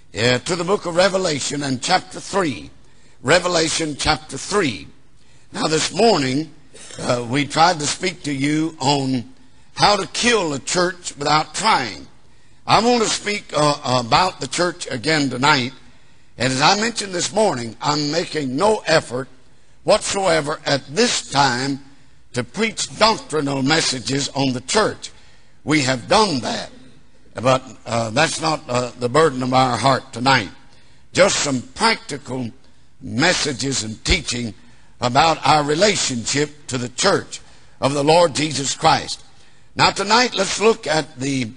to the book of Revelation and chapter 3. Revelation chapter 3. Now this morning, we tried to speak to you on how to kill a church without trying. I want to speak about the church again tonight. And as I mentioned this morning, I'm making no effort whatsoever at this time to preach doctrinal messages on the church. We have done that. But that's not the burden of our heart tonight. Just some practical messages and teaching about our relationship to the church of the Lord Jesus Christ. Now tonight, let's look at the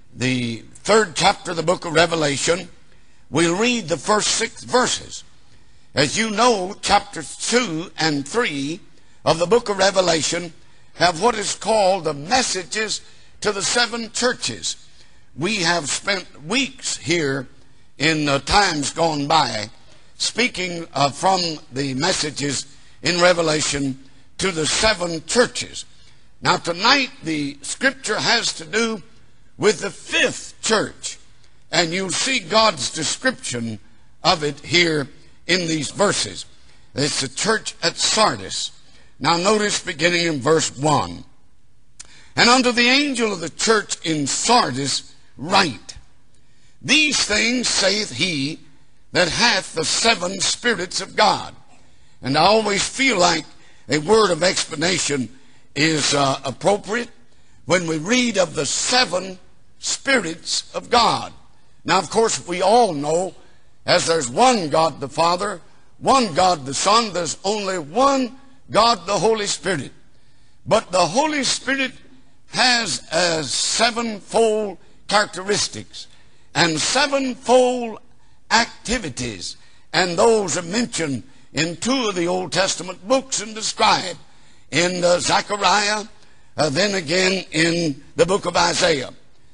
third chapter of the book of Revelation. We'll read the first 6 verses. As you know, chapters 2 and 3 of the book of Revelation have what is called the messages to the 7 churches. We have spent weeks here in times gone by speaking from the messages in Revelation to the 7 churches. Now tonight the scripture has to do with the 5th church, and you'll see God's description of it here in these verses. It's the church at Sardis. Now notice beginning in verse 1. And unto the angel of the church in Sardis write, These things saith he that hath the 7 spirits of God. And I always feel like a word of explanation is appropriate when we read of the 7 spirits of God. Now, of course, we all know as there's one God the Father, one God the Son, there's only one God the Holy Spirit. But the Holy Spirit has a 7-fold characteristics and 7-fold activities, and those are mentioned in 2 of the Old Testament books and described in Zechariah, then again in the book of Isaiah.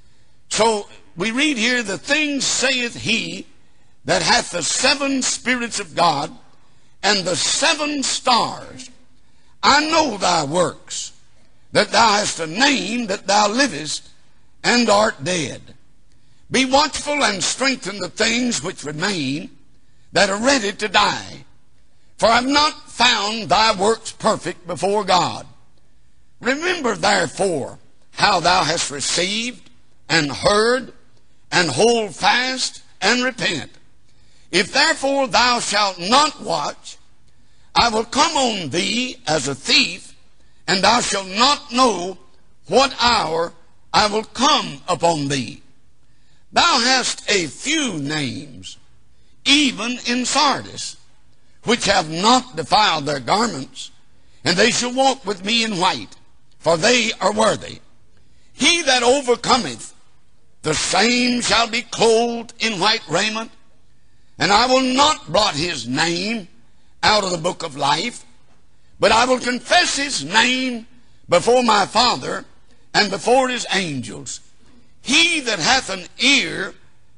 So we read here, The things saith he that hath the 7 spirits of God and the 7 stars. I know thy works, that thou hast a name, that thou livest and art dead. Be watchful and strengthen the things which remain that are ready to die. For I have not found thy works perfect before God. Remember therefore how thou hast received and heard, and hold fast and repent. If therefore thou shalt not watch, I will come on thee as a thief, and thou shalt not know what hour I will come upon thee. Thou hast a few names, even in Sardis, which have not defiled their garments, and they shall walk with me in white, for they are worthy. He that overcometh, the same shall be clothed in white raiment, and I will not blot his name out of the book of life, but I will confess his name before my Father and before his angels. He that hath an ear,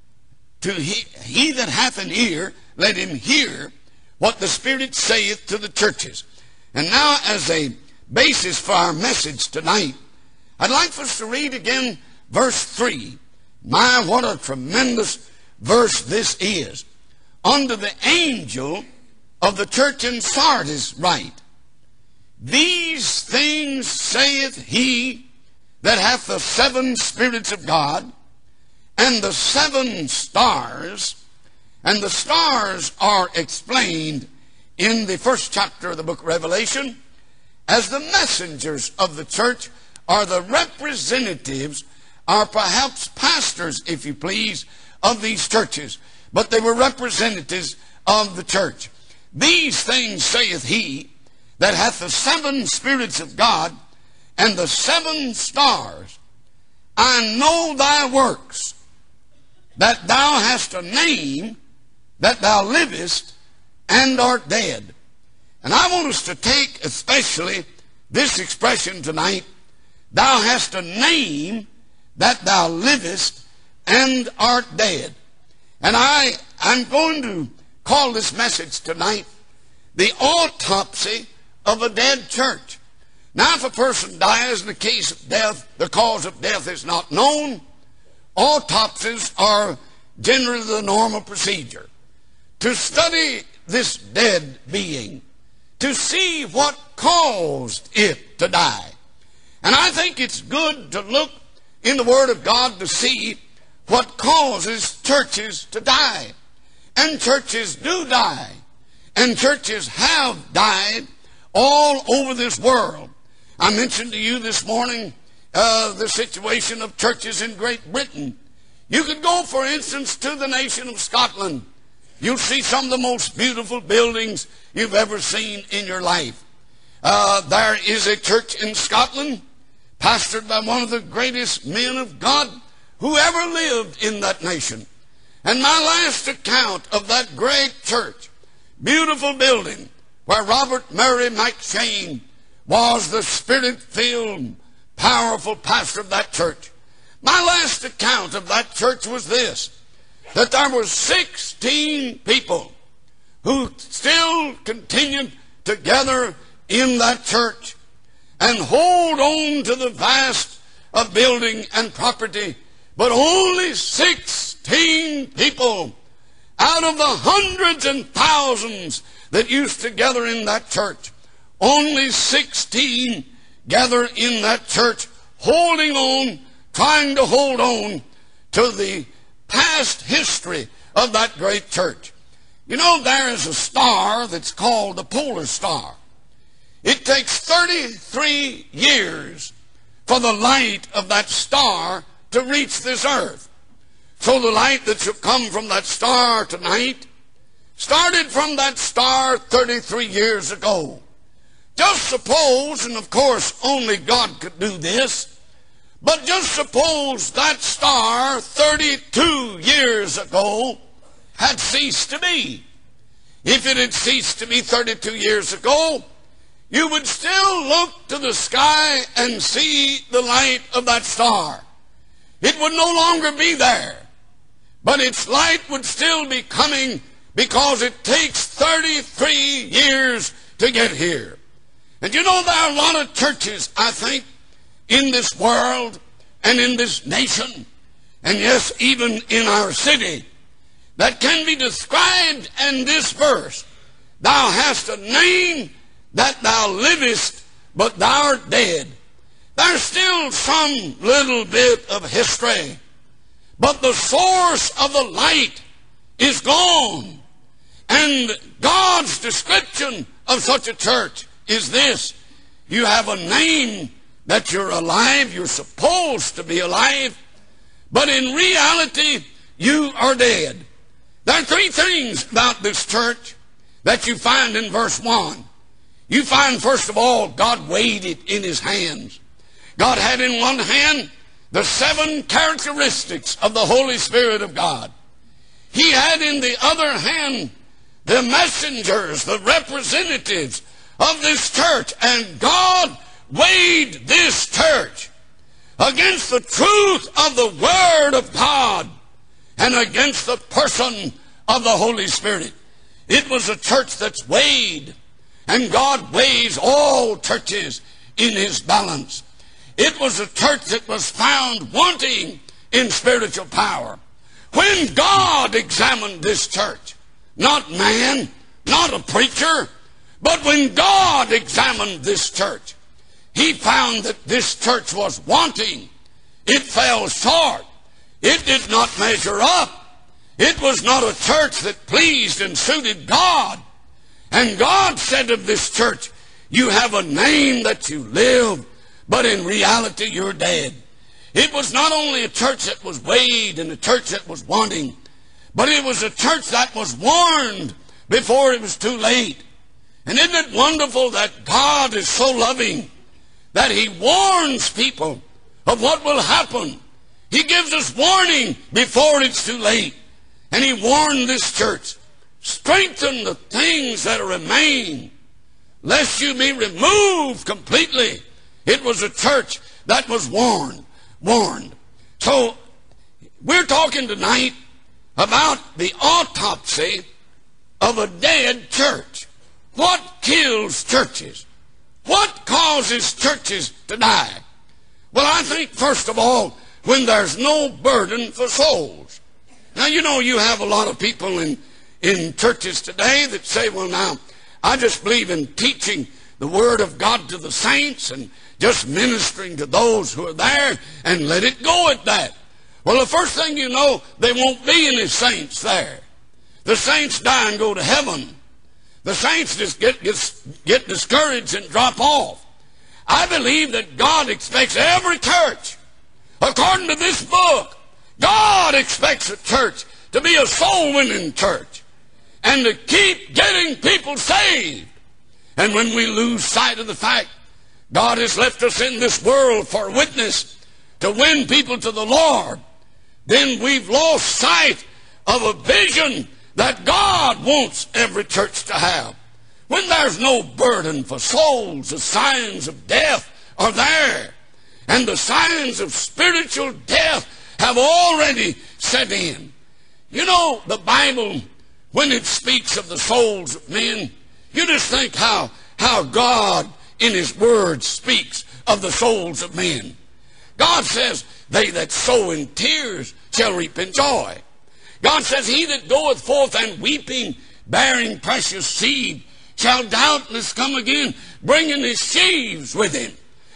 let him hear what the Spirit saith to the churches. And now, as a basis for our message tonight, I'd like for us to read again verse 3. My, what a tremendous verse this is. Unto the angel of the church in Sardis write, These things saith he that hath the 7 spirits of God, and the 7 stars. And the stars are explained in the first chapter of the book of Revelation as the messengers of the church, are the representatives, are perhaps pastors, if you please, of these churches. But they were representatives of the church. These things saith he that hath the 7 spirits of God and the 7 stars. I know thy works, that thou hast a name, that thou livest and art dead. And I want us to take especially this expression tonight, thou hast a name, that thou livest and art dead. And I'm going to call this message tonight, the autopsy of a dead church. Now, if a person dies in the case of death, the cause of death is not known. Autopsies are generally the normal procedure, to study this dead being, to see what caused it to die. And I think it's good to look in the Word of God to see what causes churches to die. And churches do die. And churches have died all over this world. I mentioned to you this morning the situation of churches in Great Britain. You could go, for instance, to the nation of Scotland. You'll see some of the most beautiful buildings you've ever seen in your life. There is a church in Scotland pastored by one of the greatest men of God who ever lived in that nation. And my last account of that great church, beautiful building, where Robert Murray McCheyne was the Spirit-filled, powerful pastor of that church. My last account of that church was this, that there were 16 people who still continued together in that church and hold on to the vast of building and property, but only 16 people out of the hundreds and thousands that used to gather in that church. Only 16 gather in that church, holding on, trying to hold on to the past history of that great church. You know, there is a star that's called the polar star. It takes 33 years for the light of that star to reach this earth. So the light that should come from that star tonight started from that star 33 years ago. Just suppose, and of course only God could do this, but just suppose that star 32 years ago had ceased to be. If it had ceased to be 32 years ago, you would still look to the sky and see the light of that star. It would no longer be there, but its light would still be coming because it takes 33 years to get here. And you know, there are a lot of churches, I think, in this world and in this nation, and yes, even in our city, that can be described in this verse. Thou hast a name that thou livest, but thou art dead. There's still some little bit of history, but the source of the light is gone. And God's description of such a church is this: you have a name that you're alive, you're supposed to be alive, but in reality you are dead. There are three things about this church that you find in verse 1. You find, first of all, God weighed it in his hands. God had in one hand the 7 characteristics of the Holy Spirit of God. He had in the other hand the messengers, the representatives of this church. And God weighed this church against the truth of the Word of God and against the person of the Holy Spirit. It was a church that's weighed, and God weighs all churches in his balance. It was a church that was found wanting in spiritual power. When God examined this church, not man, not a preacher, but when God examined this church, he found that this church was wanting. It fell short. It did not measure up. It was not a church that pleased and suited God. And God said of this church, you have a name that you live, but in reality you're dead. It was not only a church that was weighed and a church that was wanting, but it was a church that was warned before it was too late. And isn't it wonderful that God is so loving that he warns people of what will happen? He gives us warning before it's too late. And he warned this church, strengthen the things that remain, lest you be removed completely. It was a church that was warned. So we're talking tonight about the autopsy of a dead church. What kills churches? What causes churches to die? Well, I think, first of all, when there's no burden for souls. Now, you know, you have a lot of people in churches today that say, well, now, I just believe in teaching the Word of God to the saints and just ministering to those who are there and let it go at that. Well, the first thing you know, there won't be any saints there. The saints die and go to heaven. The saints just get discouraged and drop off. I believe that God expects every church, according to this book, God expects a church to be a soul-winning church and to keep getting people saved. And when we lose sight of the fact God has left us in this world for witness to win people to the Lord, then we've lost sight of a vision that God wants every church to have. When there's no burden for souls, the signs of death are there. And the signs of spiritual death have already set in. You know, the Bible, when it speaks of the souls of men, you just think how God in His Word speaks of the souls of men. God says, they that sow in tears shall reap in joy. God says, he that goeth forth and weeping, bearing precious seed, shall doubtless come again, bringing his sheaves with him.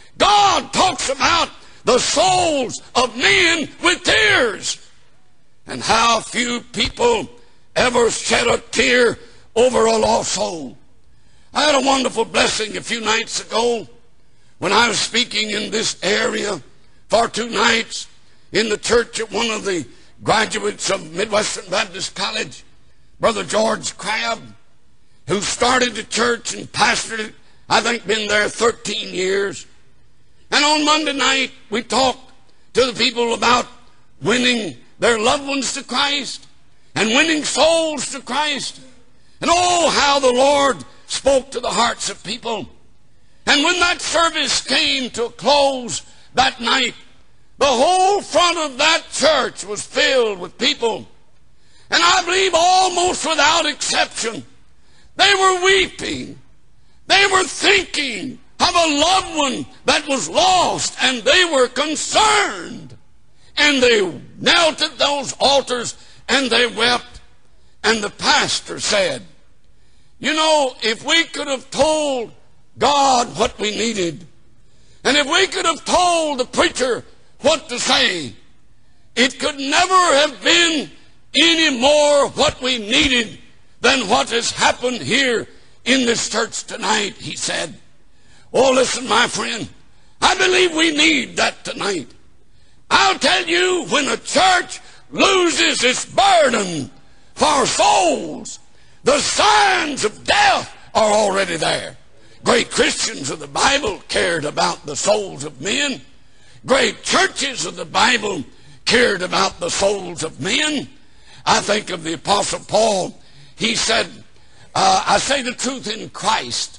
God talks about the souls of men with tears. And how few people ever shed a tear over a lost soul. I had a wonderful blessing a few nights ago when I was speaking in this area for 2 nights in the church at one of the graduates of Midwestern Baptist College, Brother George Crabb, who started the church and pastored it. I think been there 13 years. And on Monday night, we talked to the people about winning their loved ones to Christ and winning souls to Christ. And oh, how the Lord spoke to the hearts of people. And when that service came to a close that night, the whole front of that church was filled with people. And I believe almost without exception, they were weeping. They were thinking of a loved one that was lost, and they were concerned. And they knelt at those altars and they wept. And the pastor said, you know, if we could have told God what we needed, and if we could have told the preacher what to say, it could never have been any more what we needed than what has happened here in this church tonight, he said. Oh, listen, my friend, I believe we need that tonight. I'll tell you, when a church loses its burden for souls, the signs of death are already there. Great Christians of the Bible cared about the souls of men. Great churches of the Bible cared about the souls of men. I think of the Apostle Paul. He said, I say the truth in Christ.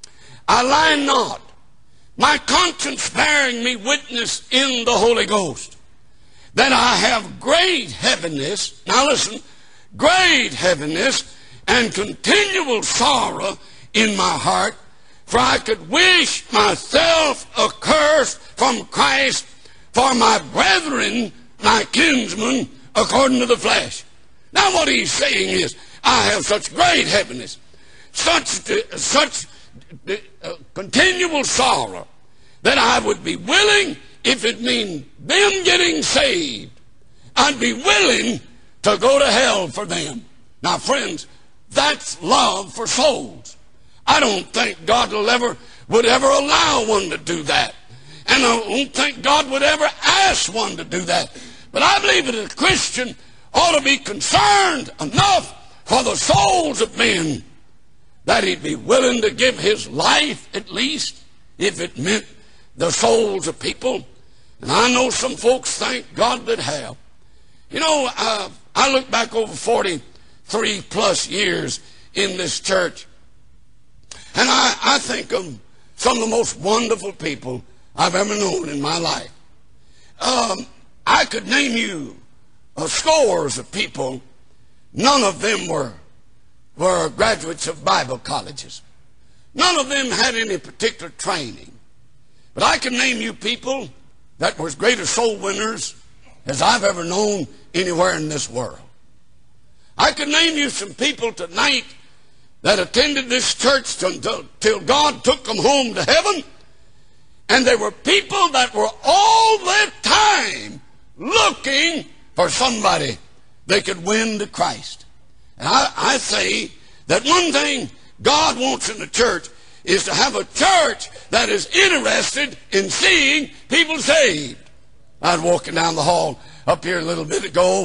I lie not. My conscience bearing me witness in the Holy Ghost, that I have great heaviness. Now listen, great heaviness and continual sorrow in my heart, for I could wish myself accursed from Christ for my brethren, my kinsmen, according to the flesh. Now what he's saying is, I have such great heaviness, such continual sorrow, that I would be willing, if it means them getting saved, I'd be willing to go to hell for them. Now friends, that's love for souls. I don't think God would ever allow one to do that. And I don't think God would ever ask one to do that. But I believe that a Christian ought to be concerned enough for the souls of men that he'd be willing to give his life, at least, if it meant the souls of people. And I know some folks thank God that have. You know, I look back over 43 plus years in this church, and I think of some of the most wonderful people I've ever known in my life. I could name you scores of people. None of them were graduates of Bible colleges. None of them had any particular training. But I can name you people that were as great as soul winners as I've ever known anywhere in this world. I could name you some people tonight that attended this church till God took them home to heaven. And there were people that were all the time looking for somebody they could win to Christ. And I say that one thing God wants in the church is to have a church that is interested in seeing people saved. I was walking down the hall up here a little bit ago,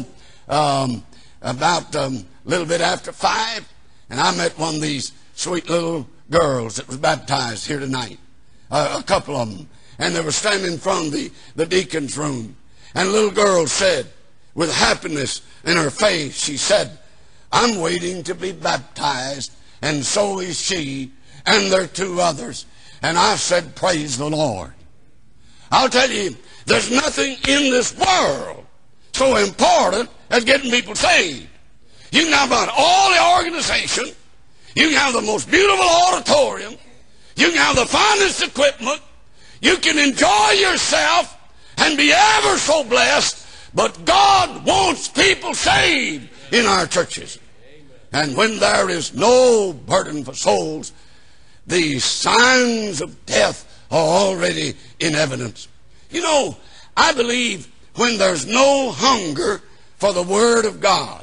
about a little bit after 5, and I met one of these sweet little girls that was baptized here tonight, a couple of them, and they were standing in front of the deacon's room. And a little girl said, with happiness in her face, she said, "I'm waiting to be baptized, and so is she, and there are 2 others." And I said, "Praise the Lord." I'll tell you, there's nothing in this world so important as getting people saved. You can have about all the organization. You can have the most beautiful auditorium. You can have the finest equipment. You can enjoy yourself and be ever so blessed. But God wants people saved in our churches. And when there is no burden for souls, the signs of death are already in evidence. You know, I believe when there's no hunger for the Word of God,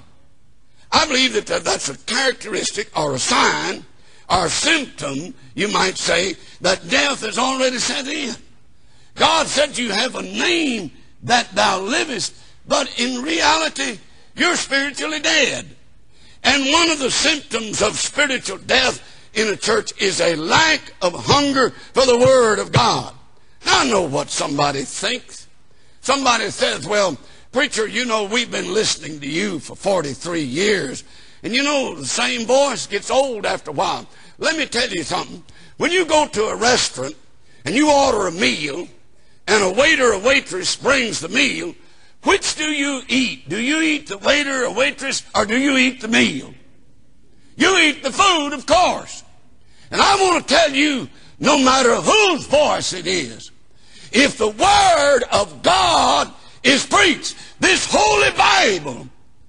I believe that that's a characteristic or a sign or a symptom, you might say, that death has already set in. God said you have a name that thou livest, but in reality, you're spiritually dead. And one of the symptoms of spiritual death in a church is a lack of hunger for the Word of God. Now, I know what somebody thinks. Somebody says, "Well, preacher, you know, we've been listening to you for 43 years. And you know, the same voice gets old after a while." Let me tell you something. When you go to a restaurant and you order a meal, and a waiter or waitress brings the meal, which do you eat? Do you eat the waiter or waitress, or do you eat the meal? You eat the food, of course. And I want to tell you, no matter whose voice it is, if the Word of God is preached, this Holy Bible,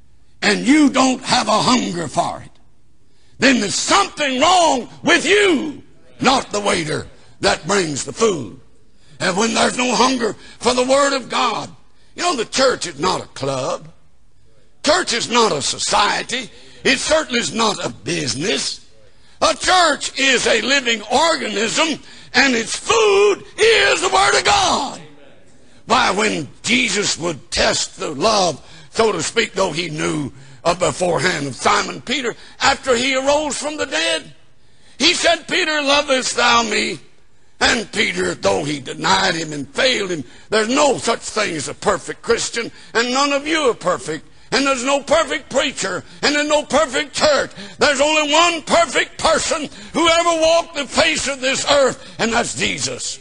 and you don't have a hunger for it, then there's something wrong with you, not the waiter that brings the food. And when there's no hunger for the Word of God, you know, the church is not a club. Church is not a society. It certainly is not a business. A church is a living organism, and its food is the Word of God. Why, when Jesus would test the love, so to speak, though he knew beforehand of Simon Peter, after he arose from the dead, he said, "Peter, lovest thou me?" And Peter, though he denied him and failed him, there's no such thing as a perfect Christian, and none of you are perfect. And there's no perfect preacher, and there's no perfect church. There's only one perfect person who ever walked the face of this earth, and that's Jesus.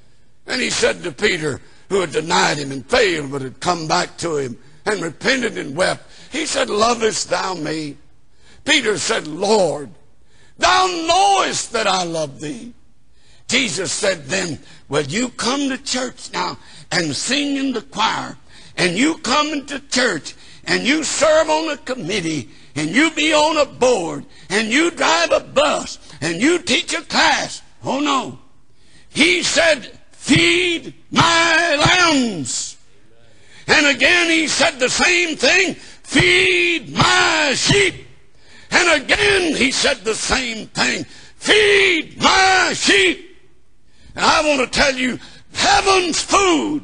And he said to Peter, who had denied him and failed, but had come back to him and repented and wept, he said, "Lovest thou me?" Peter said, "Lord, thou knowest that I love thee." Jesus said then, "Well, you come to church now and sing in the choir, and you come into church and you serve on a committee, and you be on a board, and you drive a bus, and you teach a class." Oh no. He said, "Feed my lambs." And again he said the same thing, "Feed my sheep." And again he said the same thing, "Feed my sheep." And I want to tell you, heaven's food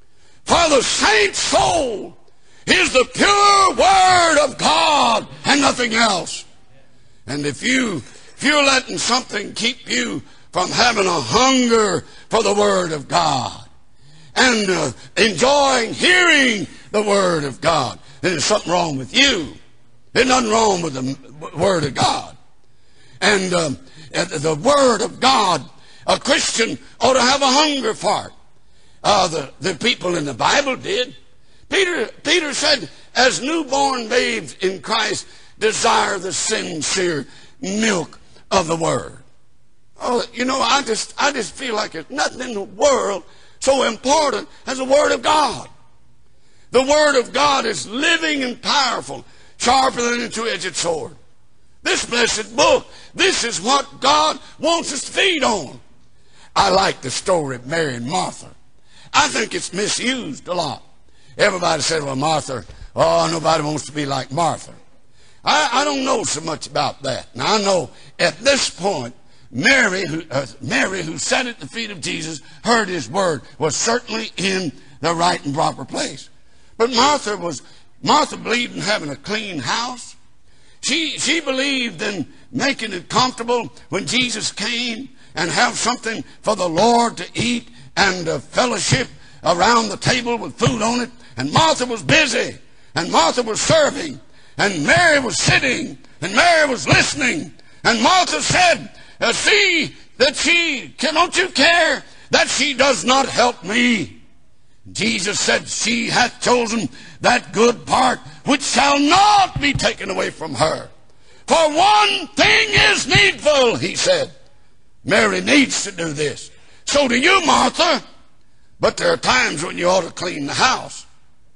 for the saint's soul is the pure Word of God and nothing else. And if you're letting something keep you from having a hunger for the Word of God and enjoying hearing the Word of God, then there's something wrong with you. There's nothing wrong with the Word of God. And the Word of God, a Christian ought to have a hunger for it. The people in the Bible did. Peter said, as newborn babes in Christ, desire the sincere milk of the Word. Oh, you know, I just feel like there's nothing in the world so important as the Word of God. The Word of God is living and powerful, sharper than a two-edged sword. This blessed book, this is what God wants us to feed on. I like the story of Mary and Martha. I think it's misused a lot. Everybody said, well, Martha, oh, nobody wants to be like Martha. I don't know so much about that. Now, I know at this point, Mary, who sat at the feet of Jesus, heard his word, was certainly in the right and proper place. But Martha believed in having a clean house. She believed in making it comfortable when Jesus came and have something for the Lord to eat and fellowship around the table with food on it. And Martha was busy, and Martha was serving, and Mary was sitting, and Mary was listening. And Martha said, see that don't you care that she does not help me? Jesus said, she hath chosen that good part which shall not be taken away from her. For one thing is needful, he said. Mary needs to do this. So do you, Martha. But there are times when you ought to clean the house.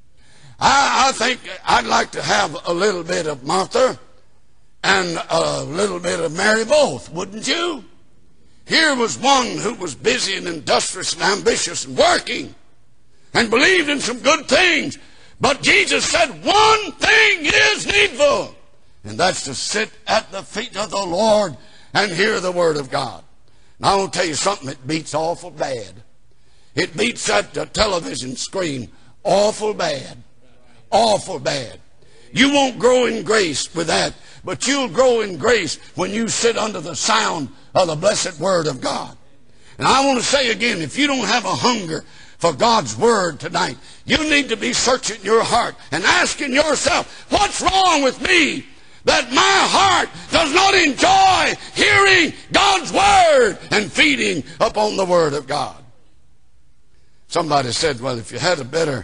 I think I'd like to have a little bit of Martha and a little bit of Mary both, wouldn't you? Here was one who was busy and industrious and ambitious and working and believed in some good things. But Jesus said, one thing is needful, and that's to sit at the feet of the Lord and hear the word of God. Now, I want to tell you something that beats awful bad. It beats that television screen awful bad. Awful bad. You won't grow in grace with that, but you'll grow in grace when you sit under the sound of the blessed word of God. And I want to say again, if you don't have a hunger for God's word tonight, you need to be searching your heart and asking yourself, what's wrong with me that my heart does not enjoy hearing God's word and feeding upon the word of God? Somebody said, well, if you had a better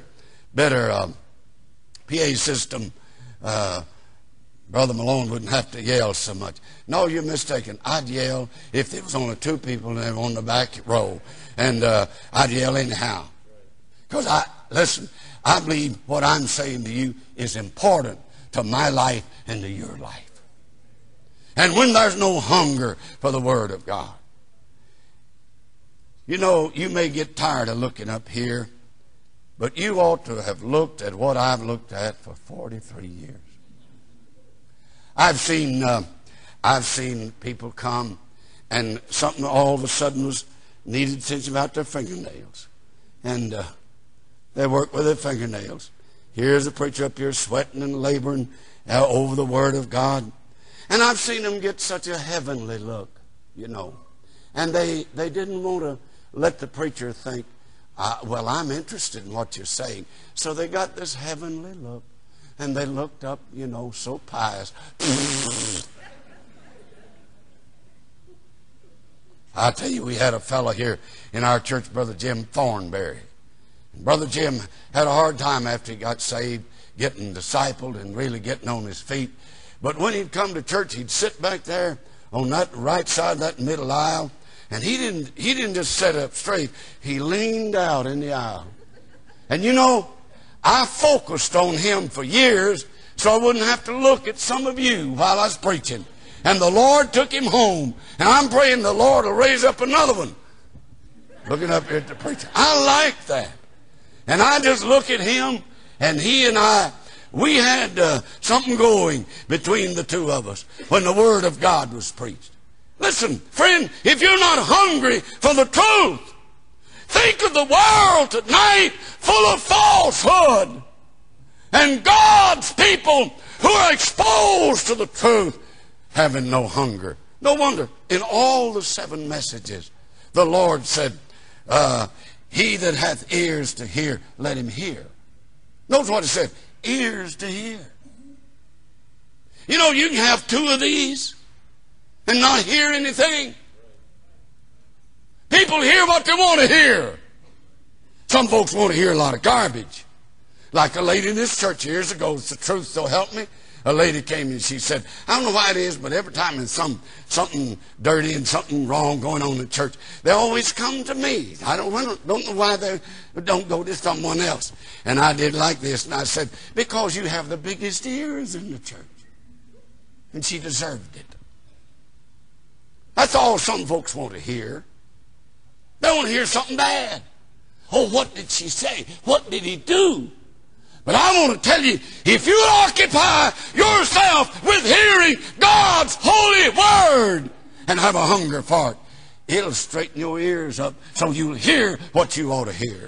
PA system, Brother Malone wouldn't have to yell so much. No, you're mistaken. I'd yell if there was only two people and they were on the back row. And I'd yell anyhow. Because I believe what I'm saying to you is important to my life and to your life. And when there's no hunger for the word of God, you know, you may get tired of looking up here, but you ought to have looked at what I've looked at for 43 years. I've seen people come and something all of a sudden was needed attention about their fingernails. And they work with their fingernails. Here's a preacher up here sweating and laboring over the word of God. And I've seen them get such a heavenly look, you know. And they didn't want to let the preacher think, well, I'm interested in what you're saying. So they got this heavenly look. And they looked up, you know, so pious. I tell you, we had a fellow here in our church, Brother Jim Thornberry. And Brother Jim had a hard time after he got saved, getting discipled and really getting on his feet. But when he'd come to church, he'd sit back there on that right side of that middle aisle. And he didn't just sit up straight. He leaned out in the aisle. And you know, I focused on him for years so I wouldn't have to look at some of you while I was preaching. And the Lord took him home. And I'm praying the Lord will raise up another one. Looking up here at the preacher. I like that. And I just look at him, and he and I, we had something going between the two of us when the word of God was preached. Listen, friend, if you're not hungry for the truth, think of the world tonight full of falsehood and God's people who are exposed to the truth having no hunger. No wonder in all the 7 messages the Lord said, he that hath ears to hear, let him hear. Notice what it said, ears to hear. You know, you can have 2 of these and not hear anything. People hear what they want to hear. Some folks want to hear a lot of garbage. Like a lady in this church years ago, it's the truth, so help me. a lady came and she said, I don't know why it is, but every time there's something dirty and something wrong going on in church, they always come to me. I don't know why they don't go to someone else. And I did like this, and I said, because you have the biggest ears in the church. And she deserved it. That's all some folks want to hear. They want to hear something bad. Oh, what did she say? What did he do? But I want to tell you, if you occupy yourself with hearing God's holy word and have a hunger for it, it'll straighten your ears up so you'll hear what you ought to hear.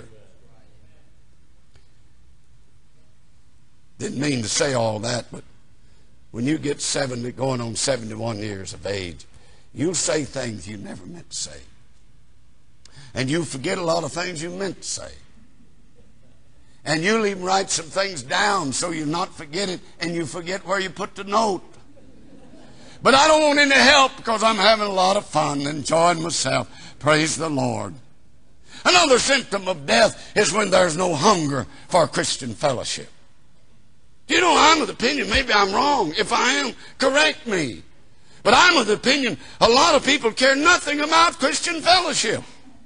Didn't mean to say all that, but when you get 70, going on 71 years of age, you'll say things you never meant to say. And you'll forget a lot of things you meant to say. And you'll even write some things down so you'll not forget it, and you forget where you put the note. But I don't want any help because I'm having a lot of fun, enjoying myself. Praise the Lord. Another symptom of death is when there's no hunger for Christian fellowship. You know, I'm of the opinion, maybe I'm wrong. If I am, correct me. But I'm of the opinion a lot of people care nothing about Christian fellowship.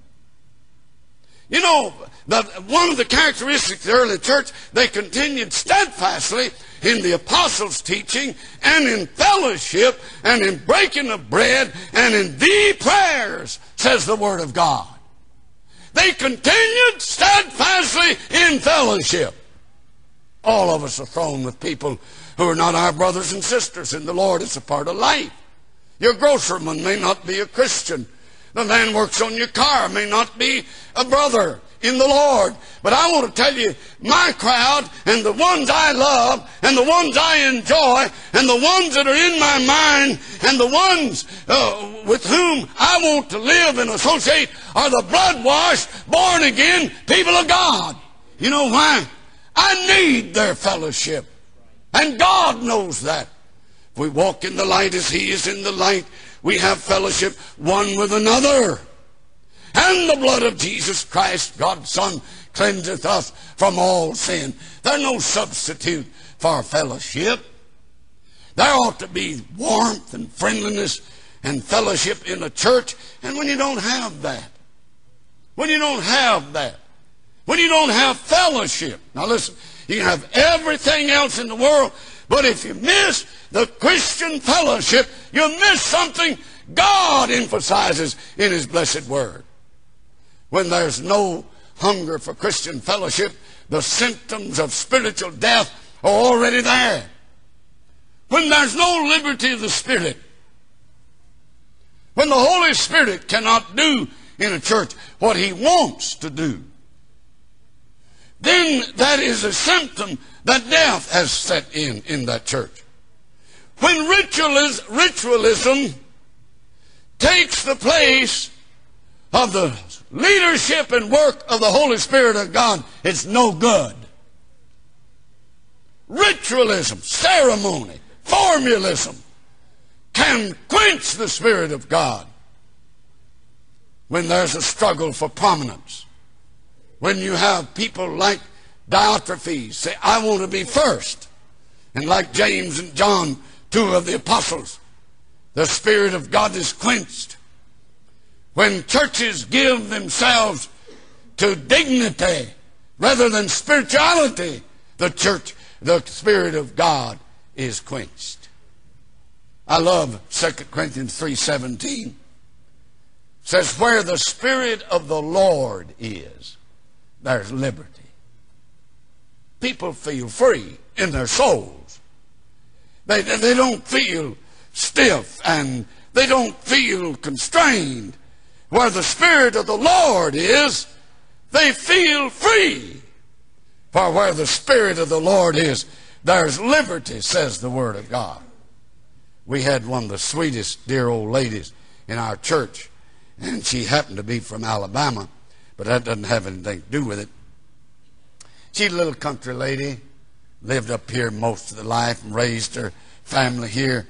You know, one of the characteristics of the early church, they continued steadfastly in the apostles' teaching and in fellowship and in breaking of bread and in the prayers, says the Word of God. They continued steadfastly in fellowship. All of us are thrown with people who are not our brothers and sisters in the Lord. It's a part of life. Your grocerman may not be a Christian. The man works on your car may not be a brother in the Lord. But I want to tell you, my crowd and the ones I love and the ones I enjoy and the ones that are in my mind and the ones with whom I want to live and associate are the blood-washed, born-again people of God. You know why? I need their fellowship. And God knows that. If we walk in the light as He is in the light, we have fellowship one with another. And the blood of Jesus Christ, God's Son, cleanseth us from all sin. There's no substitute for fellowship. There ought to be warmth and friendliness and fellowship in a church. And when you don't have that, when you don't have fellowship, now listen, you can have everything else in the world, but if you miss the Christian fellowship, you miss something God emphasizes in His blessed Word. When there's no hunger for Christian fellowship, the symptoms of spiritual death are already there. When there's no liberty of the Spirit, when the Holy Spirit cannot do in a church what He wants to do, then that is a symptom that death has set in that church. When ritualism takes the place of the leadership and work of the Holy Spirit of God, it's no good. Ritualism, ceremony, formalism can quench the Spirit of God when there's a struggle for prominence. When you have people like Diotrephes say, I want to be first. And like James and John, two of the apostles, the Spirit of God is quenched. When churches give themselves to dignity rather than spirituality, the Spirit of God is quenched. I love 2 Corinthians 3:17. It says, where the Spirit of the Lord is, there's liberty. People feel free in their souls. They don't feel stiff and they don't feel constrained. Where the Spirit of the Lord is, they feel free. For where the Spirit of the Lord is, there's liberty, says the Word of God. We had one of the sweetest dear old ladies in our church, and she happened to be from Alabama, but that doesn't have anything to do with it. She's a little country lady, lived up here most of the life and raised her family here.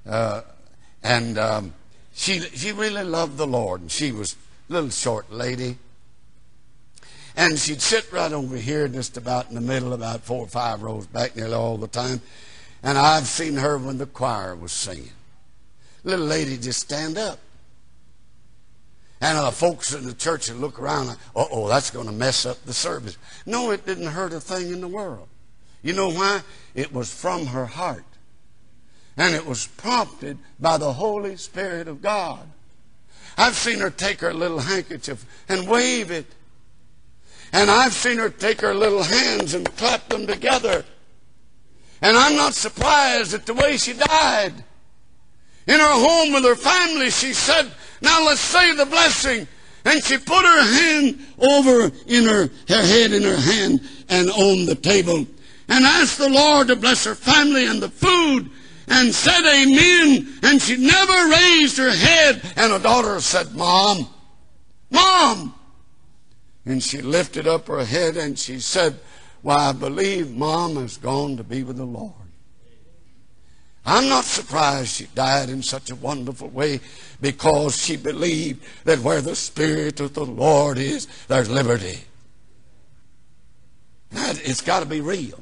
She really loved the Lord, and she was a little short lady. And she'd sit right over here, just about in the middle, about 4 or 5 rows back nearly all the time. And I've seen her when the choir was singing. Little lady just stand up. And folks in the church would look around like, uh-oh, that's going to mess up the service. No, it didn't hurt a thing in the world. You know why? It was from her heart. And it was prompted by the Holy Spirit of God. I've seen her take her little handkerchief and wave it. And I've seen her take her little hands and clap them together. And I'm not surprised at the way she died. In her home with her family, she said, now let's say the blessing. And she put her hand over in her head in her hand and on the table. And asked the Lord to bless her family and the food. And said amen. And she never raised her head. And her daughter said, Mom, Mom. And she lifted up her head and she said, well, I believe Mom has gone to be with the Lord. I'm not surprised she died in such a wonderful way, because she believed that where the Spirit of the Lord is, there's liberty. It's got to be real.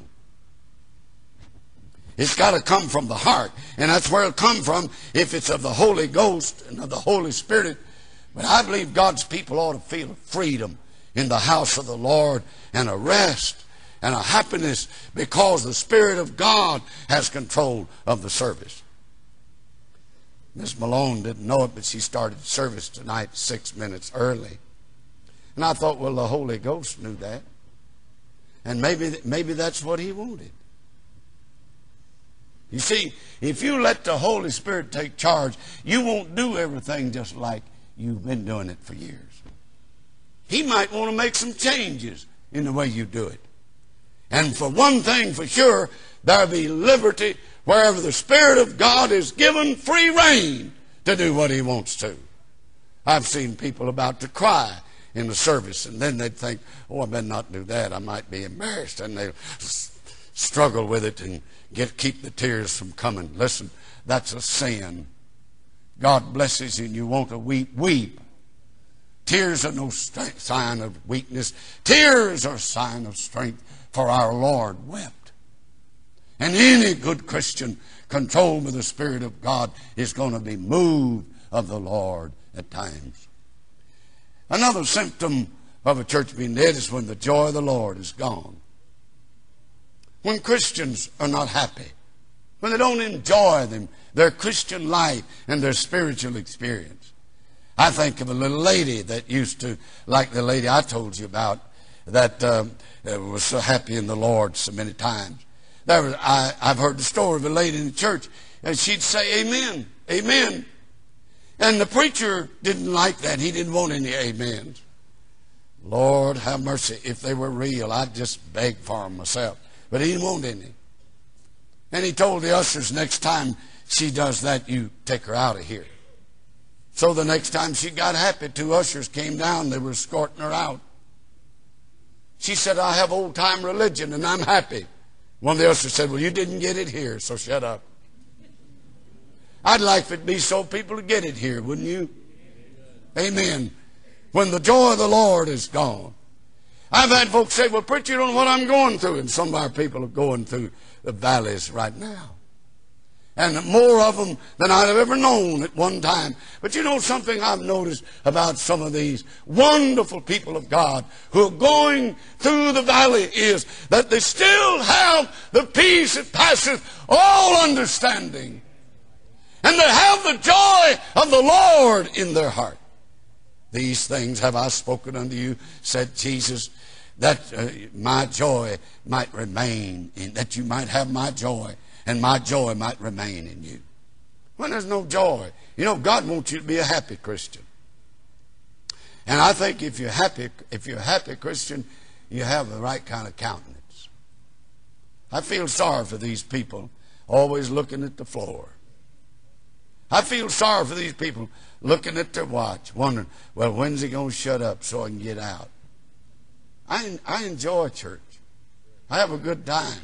It's got to come from the heart. And that's where it'll come from if it's of the Holy Ghost and of the Holy Spirit. But I believe God's people ought to feel freedom in the house of the Lord, and a rest and a happiness, because the Spirit of God has control of the service. Miss Malone didn't know it, but she started service tonight 6 minutes early. And I thought, well, the Holy Ghost knew that. And maybe that's what He wanted. You see, if you let the Holy Spirit take charge, you won't do everything just like you've been doing it for years. He might want to make some changes in the way you do it. And for one thing for sure, there'll be liberty wherever the Spirit of God is given free rein to do what He wants to. I've seen people about to cry in the service, and then they'd think, oh, I better not do that. I might be embarrassed. And they'll struggle with it and keep the tears from coming. Listen, that's a sin. God blesses you and you want to weep. Weep. Tears are no sign of weakness. Tears are a sign of strength, for our Lord wept. And any good Christian controlled by the Spirit of God is going to be moved of the Lord at times. Another symptom of a church being dead is when the joy of the Lord is gone. When Christians are not happy, when they don't enjoy their Christian life and their spiritual experience. I think of a little lady that used to, like the lady I told you about, that was so happy in the Lord so many times. I've heard the story of a lady in the church, and she'd say, amen, amen. And the preacher didn't like that. He didn't want any amens. Lord, have mercy. If they were real, I'd just beg for them myself. But he didn't want any. And he told the ushers, next time she does that, you take her out of here. So the next time she got happy, 2 ushers came down. They were escorting her out. She said, I have old-time religion and I'm happy. One of the ushers said, well, you didn't get it here, so shut up. I'd like for it to be so people to get it here, wouldn't you? Amen. When the joy of the Lord is gone. I've had folks say, well, preacher, you don't know what I'm going through. And some of our people are going through the valleys right now. And more of them than I'd have ever known at one time. But you know something I've noticed about some of these wonderful people of God who are going through the valley is that they still have the peace that passeth all understanding. And they have the joy of the Lord in their heart. These things have I spoken unto you, said Jesus, that my joy might remain in, that you might have my joy, and my joy might remain in you. When there's no joy, you know, God wants you to be a happy Christian. And I think if you're a happy Christian, you have the right kind of countenance. I feel sorry for these people always looking at the floor. I feel sorry for these people looking at their watch, wondering, well, when's he going to shut up so I can get out? I enjoy church. I have a good time.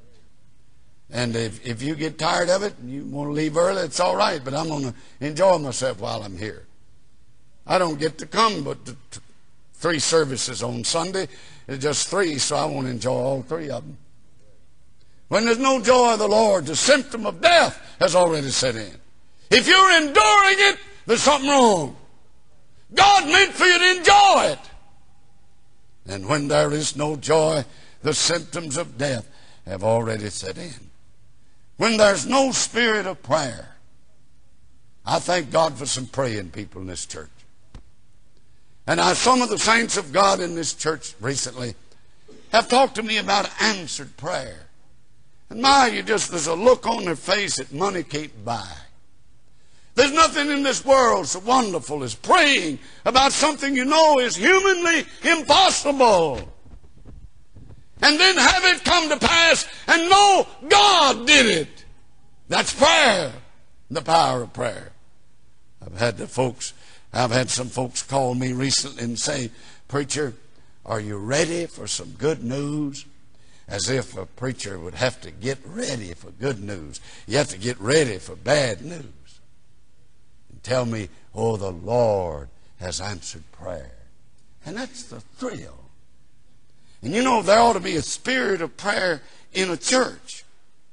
And if you get tired of it and you want to leave early, it's all right, but I'm going to enjoy myself while I'm here. I don't get to come but to 3 services on Sunday. It's just 3, so I want to enjoy all 3 of them. When there's no joy of the Lord, the symptom of death has already set in. If you're enduring it, there's something wrong. God meant for you to enjoy it. And when there is no joy, the symptoms of death have already set in. When there's no spirit of prayer, I thank God for some praying people in this church. And some of the saints of God in this church recently have talked to me about answered prayer. And there's a look on their face that money can't buy. There's nothing in this world so wonderful as praying about something you know is humanly impossible. And then have it come to pass and know God did it. That's prayer, the power of prayer. I've had some folks call me recently and say, "Preacher, are you ready for some good news?" As if a preacher would have to get ready for good news. You have to get ready for bad news. And tell me, oh, the Lord has answered prayer. And that's the thrill. And you know, there ought to be a spirit of prayer in a church.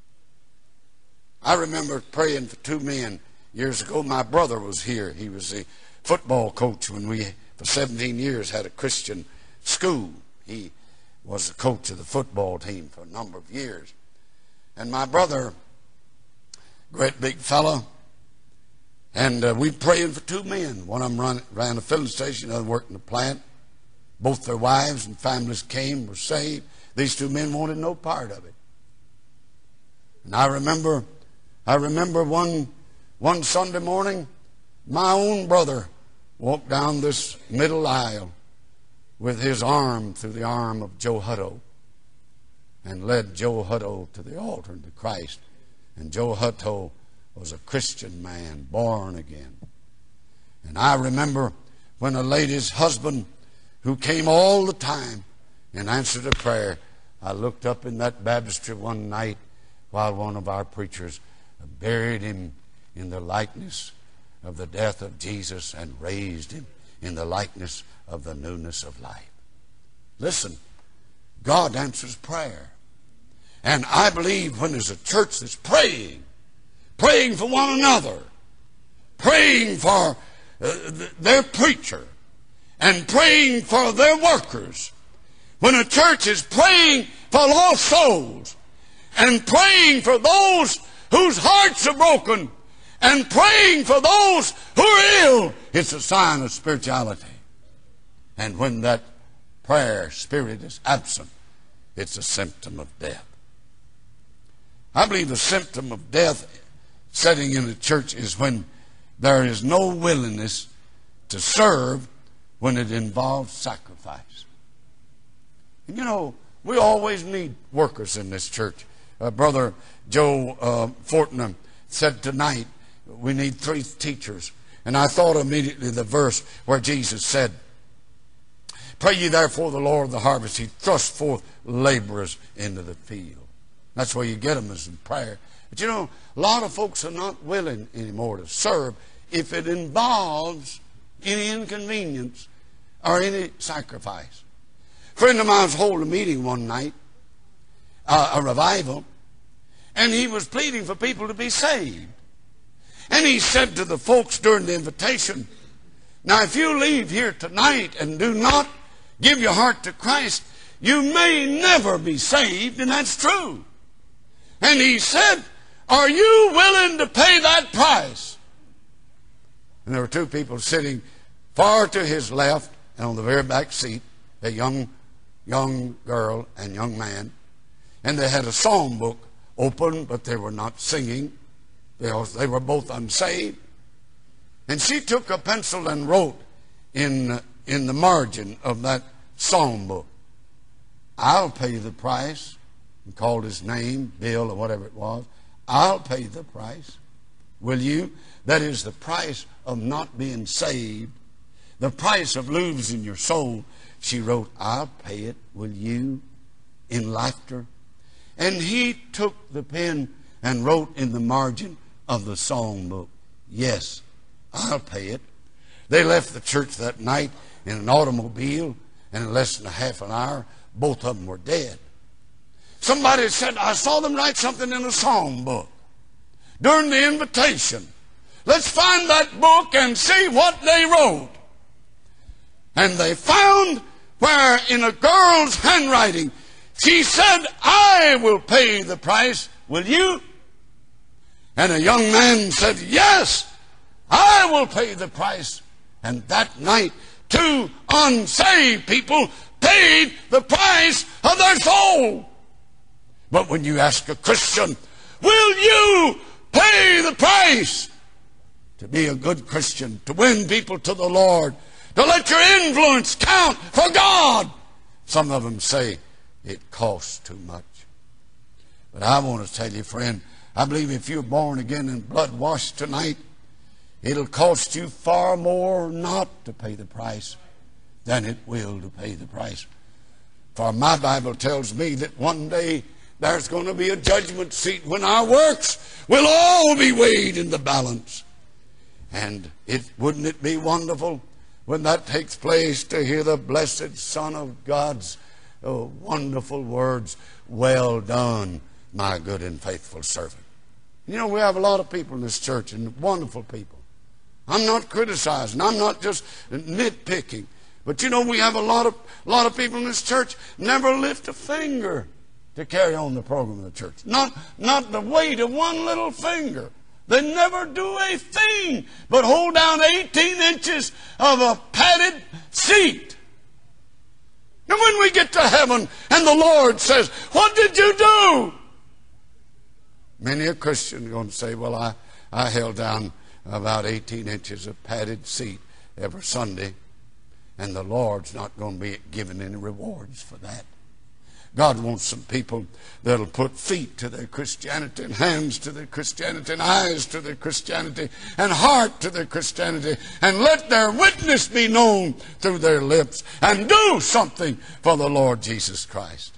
I remember praying for two men years ago. My brother was here. He was a football coach when we, for 17 years, had a Christian school. He was the coach of the football team for a number of years. And my brother, great big fellow, and we praying for two men. One of them ran a filling station, the other worked in the plant. Both their wives and families came, were saved. These two men wanted no part of it. And I remember one Sunday morning, my own brother walked down this middle aisle with his arm through the arm of Joe Hutto and led Joe Hutto to the altar and to Christ. And Joe Hutto was a Christian man, born again. And I remember when a lady's husband, who came all the time in answer to prayer, I looked up in that baptistry one night while one of our preachers buried him in the likeness of the death of Jesus and raised him in the likeness of the newness of life. Listen, God answers prayer. And I believe when there's a church that's praying for one another, praying for their preacher, and praying for their workers, when a church is praying for lost souls, and praying for those whose hearts are broken, and praying for those who are ill, it's a sign of spirituality. And when that prayer spirit is absent, it's a symptom of death. I believe the symptom of death setting in the church is when there is no willingness to serve when it involves sacrifice. And you know, we always need workers in this church. Brother Joe Fortnum said tonight, we need 3 teachers. And I thought immediately the verse where Jesus said, "Pray ye therefore the Lord of the harvest, he thrust forth laborers into the field." That's where you get them, is in prayer. But you know, a lot of folks are not willing anymore to serve if it involves any inconvenience or any sacrifice. A friend of mine was holding a meeting one night, a revival, and he was pleading for people to be saved. And he said to the folks during the invitation, "Now if you leave here tonight and do not give your heart to Christ, you may never be saved," and that's true. And he said, "Are you willing to pay that price?" And there were 2 people sitting far to his left and on the very back seat, a young girl and young man. And they had a psalm book open, but they were not singing because they were both unsaved. And she took a pencil and wrote in the margin of that psalm book, "I'll pay the price," and called his name, Bill or whatever it was. "I'll pay the price. Will you?" That is the price of not being saved, the price of losing your soul. She wrote, "I'll pay it. Will you?" in laughter. And he took the pen and wrote in the margin of the psalm book, "Yes, I'll pay it." They left the church that night in an automobile, and in less than a half an hour, both of them were dead. Somebody said, I saw them write something in a song book during the invitation. Let's find that book and see what they wrote. And they found where in a girl's handwriting, she said, I will pay the price. Will you? And a young man said, yes, I will pay the price. And that night, two unsaved people paid the price of their soul. But when you ask a Christian, will you pay the price to be a good Christian, to win people to the Lord, to let your influence count for God? Some of them say it costs too much. But I want to tell you, friend, I believe if you're born again and blood washed tonight, it'll cost you far more not to pay the price than it will to pay the price. For my Bible tells me that one day there's going to be a judgment seat when our works will all be weighed in the balance. And wouldn't it be wonderful when that takes place to hear the blessed Son of God's wonderful words, well done, my good and faithful servant. You know, we have a lot of people in this church, and wonderful people. I'm not criticizing. I'm not just nitpicking. But you know, we have a lot of people in this church never lift a finger to carry on the program of the church. Not the weight of one little finger. They never do a thing but hold down 18 inches of a padded seat. And when we get to heaven and the Lord says, what did you do? Many a Christian is going to say, well, I held down about 18 inches of padded seat every Sunday, and the Lord's not going to be giving any rewards for that. God wants some people that'll put feet to their Christianity, and hands to their Christianity, and eyes to their Christianity, and heart to their Christianity, and let their witness be known through their lips, and do something for the Lord Jesus Christ.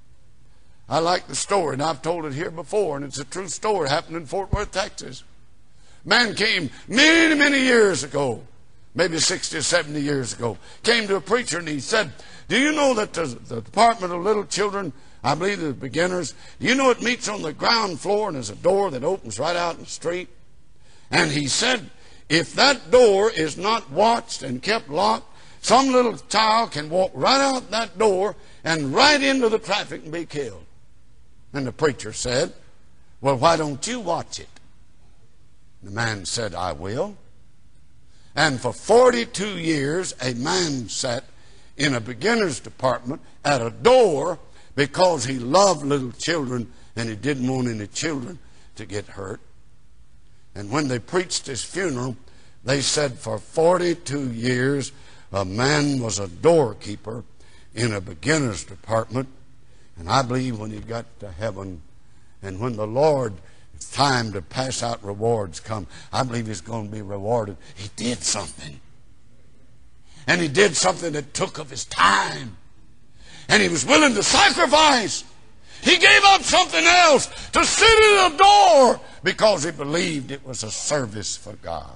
I like the story, and I've told it here before, and it's a true story. It happened in Fort Worth, Texas. Man came many, many years ago, maybe 60 or 70 years ago, came to a preacher, and he said, do you know that the Department of Little Children, I believe the beginners, do you know it meets on the ground floor and there's a door that opens right out in the street? And he said, if that door is not watched and kept locked, some little child can walk right out that door and right into the traffic and be killed. And the preacher said, well, why don't you watch it? The man said, I will. And for 42 years, a man sat in a beginner's department at a door because he loved little children and he didn't want any children to get hurt. And when they preached his funeral, they said for 42 years a man was a doorkeeper in a beginner's department. And I believe when he got to heaven and when the Lord, it's time to pass out rewards come, I believe he's going to be rewarded. He did something. And he did something that took of his time. And he was willing to sacrifice. He gave up something else to sit at a door because he believed it was a service for God.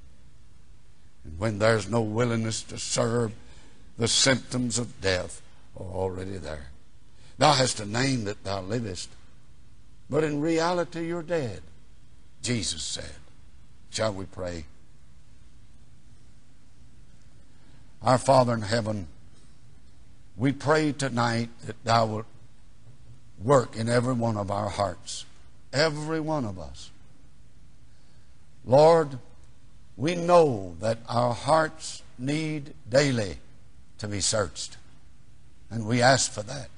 And when there's no willingness to serve, the symptoms of death are already there. Thou hast a name that thou livest, but in reality you're dead, Jesus said. Shall we pray? Our Father in heaven, we pray tonight that thou wilt work in every one of our hearts, every one of us. Lord, we know that our hearts need daily to be searched, and we ask for that.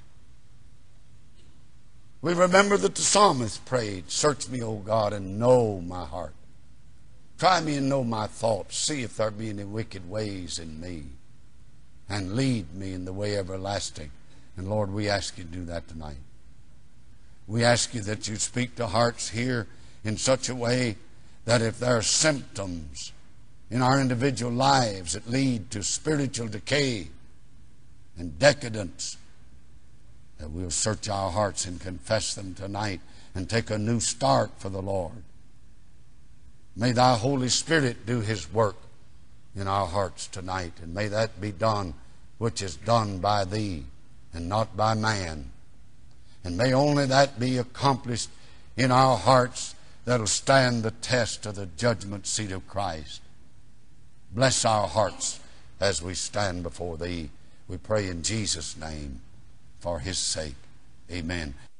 We remember that the psalmist prayed, search me, O God, and know my heart. Try me and know my thoughts. See if there be any wicked ways in me. And lead me in the way everlasting. And Lord, we ask you to do that tonight. We ask you that you speak to hearts here in such a way that if there are symptoms in our individual lives that lead to spiritual decay and decadence, that we'll search our hearts and confess them tonight and take a new start for the Lord. May thy Holy Spirit do his work in our hearts tonight, and may that be done which is done by thee and not by man. And may only that be accomplished in our hearts that'll stand the test of the judgment seat of Christ. Bless our hearts as we stand before Thee. We pray in Jesus' name for His sake. Amen.